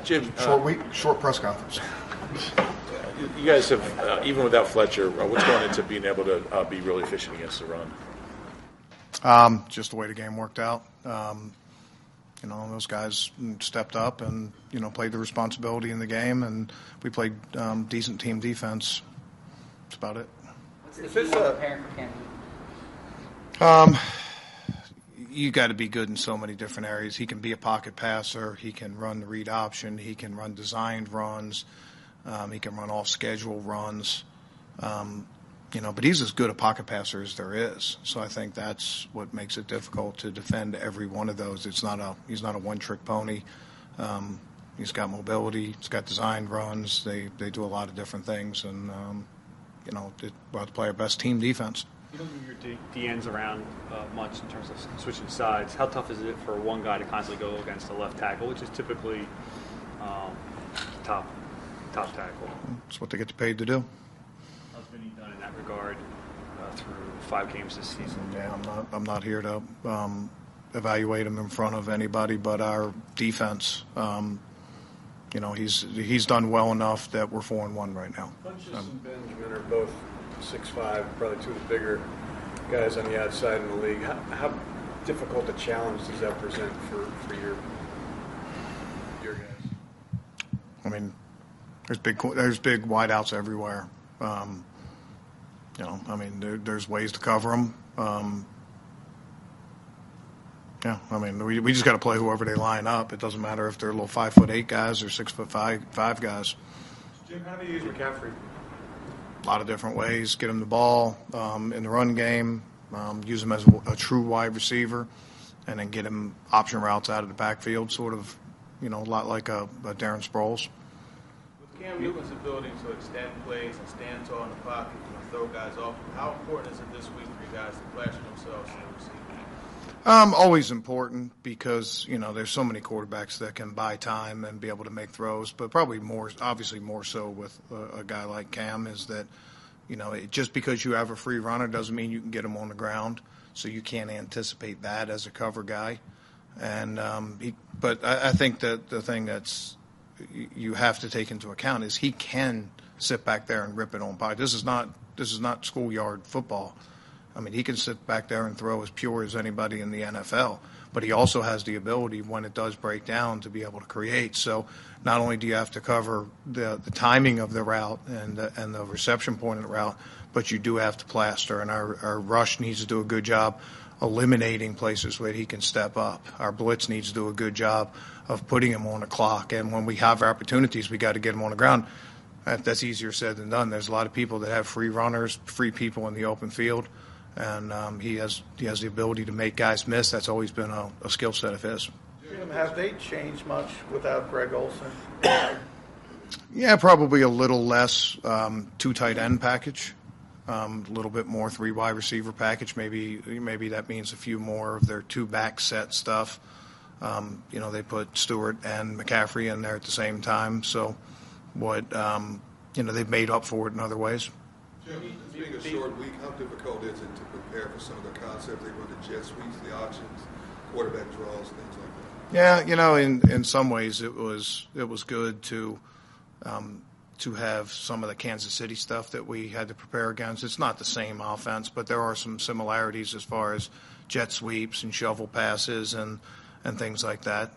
Jim, short week, short press conference. You guys have, even without Fletcher, what's going into being able to be really efficient against the run? Just the way the game worked out. Those guys stepped up and, played the responsibility in the game, and we played decent team defense. That's about it. What's the key to preparing for Cam? You got to be good in so many different areas. He can be a pocket passer. He can run the read option. He can run designed runs. He can run off schedule runs. But he's as good a pocket passer as there is. So I think that's what makes it difficult to defend every one of those. He's not a one-trick pony. He's got mobility. He's got designed runs. They do a lot of different things, and we'll have to play our best team defense. You don't move your DNs around much in terms of switching sides. How tough is it for one guy to constantly go against a left tackle, which is typically top tackle? It's what they get paid to do. How's Vinny done in that regard through 5 games this season? Yeah, I'm not here to evaluate him in front of anybody but our defense. He's done well enough that we're 4-1 right now. Funchess and Benjamin are both 6'5", probably two of the bigger guys on the outside in the league. How difficult a challenge does that present for your guys? I mean, there's big wideouts everywhere. There's ways to cover them. We just got to play whoever they line up. It doesn't matter if they're little 5'8" guys or 6'5" guys. Jim, how do you use McCaffrey? A lot of different ways. Get him the ball in the run game. Use him as a true wide receiver, and then get him option routes out of the backfield, sort of, a lot like a Darren Sproles. With Cam Newton's ability to extend plays and stand tall in the pocket and throw guys off, how important is it this week for you guys to flash themselves in the receiver? Always important because, there's so many quarterbacks that can buy time and be able to make throws, but probably obviously more so with a guy like Cam is that, just because you have a free runner doesn't mean you can get him on the ground, so you can't anticipate that as a cover guy. And but I think that the thing that's you have to take into account is he can sit back there and rip it on by. This is not schoolyard football. I mean, he can sit back there and throw as pure as anybody in the NFL, but he also has the ability when it does break down to be able to create. So not only do you have to cover the timing of the route and the reception point of the route, but you do have to plaster. And our rush needs to do a good job eliminating places where he can step up. Our blitz needs to do a good job of putting him on the clock. And when we have opportunities, we got to get him on the ground. That's easier said than done. There's a lot of people that have free runners, free people in the open field. And he has the ability to make guys miss. That's always been a skill set of his. Jim, have they changed much without Greg Olsen? Yeah, probably a little less 2 tight end package, a little bit more 3 wide receiver package. Maybe that means a few more of their 2 back set stuff. They put Stewart and McCaffrey in there at the same time. So they've made up for it in other ways. Jim, being a short week, how difficult is it to prepare for some of the concepts? They run the jet sweeps, the options, quarterback draws, things like that. Yeah, in some ways it was good to have some of the Kansas City stuff that we had to prepare against. It's not the same offense, but there are some similarities as far as jet sweeps and shovel passes and things like that.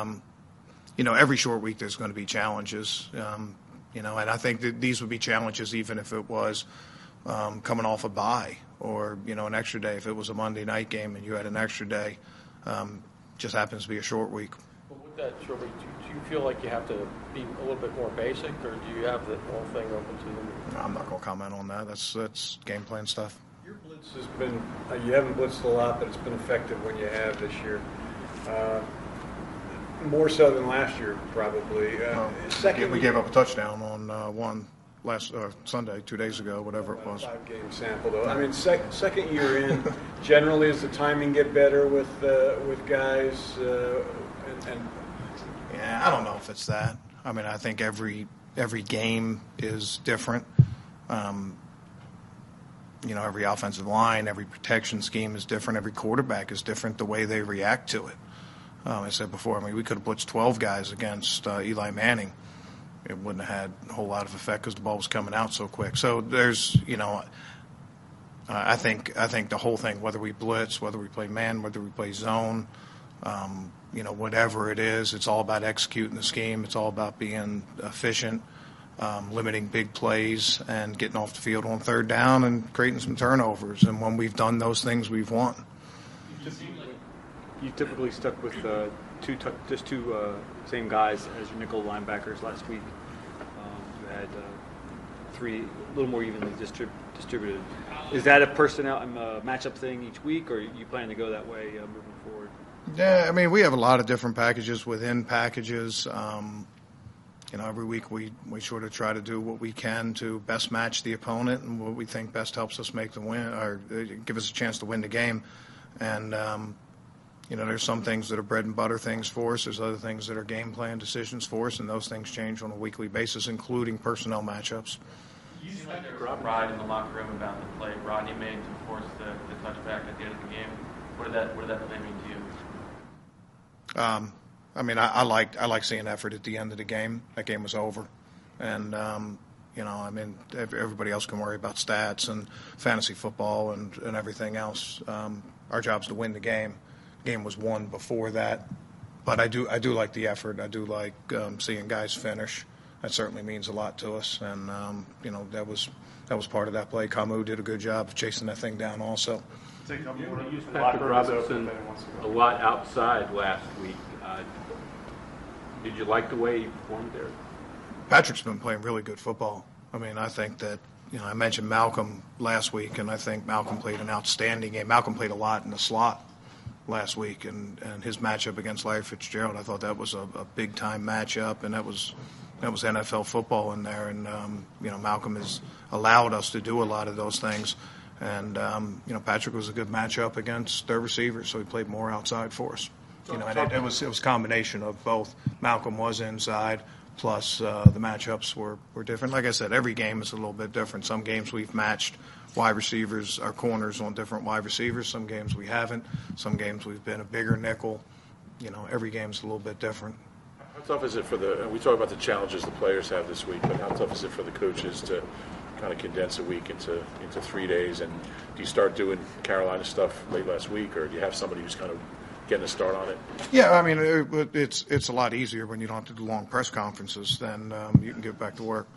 Every short week there's going to be challenges. And I think that these would be challenges even if it was coming off a bye or, an extra day. If it was a Monday night game and you had an extra day, just happens to be a short week. Well, with that short week, do you feel like you have to be a little bit more basic, or do you have the whole thing open to them? I'm not going to comment on that. That's game plan stuff. Your blitz has been, you haven't blitzed a lot, but it's been effective when you have this year. More so than last year, probably. We gave up a touchdown on one last Sunday, 2 days ago, whatever it was. 5-game sample, though. I mean, second year in, generally, does the timing get better with guys? Yeah, I don't know if it's that. I mean, I think every game is different. Every offensive line, every protection scheme is different. Every quarterback is different. The way they react to it. I said before, I mean, we could have blitzed 12 guys against Eli Manning. It wouldn't have had a whole lot of effect because the ball was coming out so quick. So there's, I think the whole thing, whether we blitz, whether we play man, whether we play zone, whatever it is, it's all about executing the scheme. It's all about being efficient, limiting big plays, and getting off the field on third down and creating some turnovers. And when we've done those things, we've won. You typically stuck with two same guys as your nickel linebackers last week. You had three, a little more evenly distributed. Is that a personnel matchup thing each week, or you plan to go that way moving forward? Yeah, I mean, we have a lot of different packages within packages. Every week we sort of try to do what we can to best match the opponent and what we think best helps us make the win or give us a chance to win the game. And there's some things that are bread and butter things for us. There's other things that are game plan decisions for us, and those things change on a weekly basis, including personnel matchups. You seem like there was a pride in the locker room about the play Rodney made to force the touchback at the end of the game. What did that play mean to you? I mean, I like seeing effort at the end of the game. That game was over, and everybody else can worry about stats and fantasy football and everything else. Our job's to win the game. The game was won before that, but I do like the effort. I do like seeing guys finish. That certainly means a lot to us, and that was part of that play. Camus did a good job of chasing that thing down also. You used Patrick Robinson a lot outside last week. Did you like the way he performed there? Patrick's been playing really good football. I mean, I think that, I mentioned Malcolm last week, and I think Malcolm played an outstanding game. Malcolm played a lot in the slot last week, and his matchup against Larry Fitzgerald, I thought that was a big-time matchup, and that was NFL football in there. And, Malcolm has allowed us to do a lot of those things. And, Patrick was a good matchup against their receivers, so he played more outside for us. And it was a combination of both. Malcolm was inside, plus the matchups were different. Like I said, every game is a little bit different. Some games we've matched wide receivers, our corners on different wide receivers. Some games we haven't. Some games we've been a bigger nickel. Every game's a little bit different. How tough is it we talk about the challenges the players have this week, but how tough is it for the coaches to kind of condense a week into 3 days? And do you start doing Carolina stuff late last week, or do you have somebody who's kind of getting a start on it? Yeah, I mean, it's a lot easier when you don't have to do long press conferences. Then you can get back to work.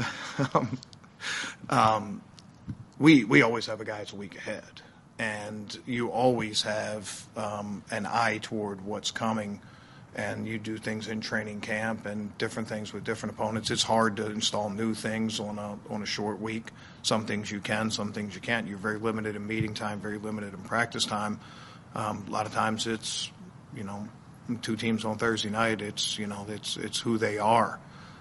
We always have a guy that's a week ahead, and you always have an eye toward what's coming, and you do things in training camp and different things with different opponents. It's hard to install new things on a short week. Some things you can, some things you can't. You're very limited in meeting time, very limited in practice time. A lot of times it's, two teams on Thursday night. It's who they are.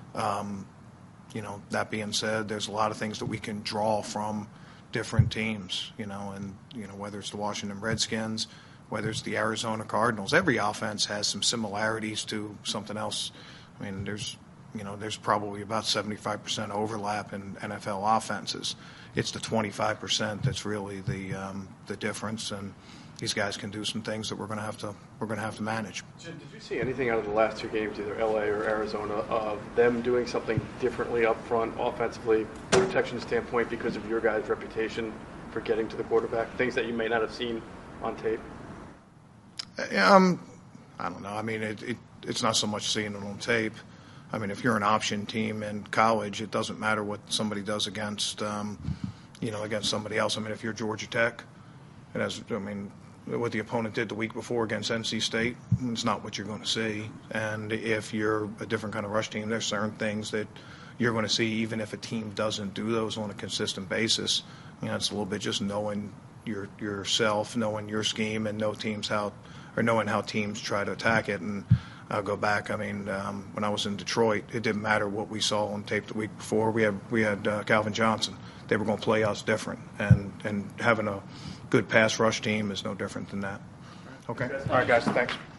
That being said, there's a lot of things that we can draw from different teams, and whether it's the Washington Redskins, whether it's the Arizona Cardinals. Every offense has some similarities to something else. I mean, there's probably about 75% overlap in NFL offenses. It's the 25% that's really the difference, and these guys can do some things that we're going to have to manage. Jim, did you see anything out of the last two games, either LA or Arizona, of them doing something differently up front, offensively, protection standpoint, because of your guys' reputation for getting to the quarterback? Things that you may not have seen on tape? I don't know. I mean, it's not so much seeing it on tape. I mean, if you're an option team in college, it doesn't matter what somebody does against somebody else. I mean, if you're Georgia Tech, what the opponent did the week before against NC State, it's not what you're going to see. And if you're a different kind of rush team, there's certain things that you're going to see, even if a team doesn't do those on a consistent basis. It's a little bit just knowing yourself, knowing your scheme, and knowing how teams try to attack it. And I'll go back. I mean, when I was in Detroit, it didn't matter what we saw on tape the week before. We had Calvin Johnson. They were going to play us different, and having a good pass rush team is no different than that. Okay. All right, guys. Thanks.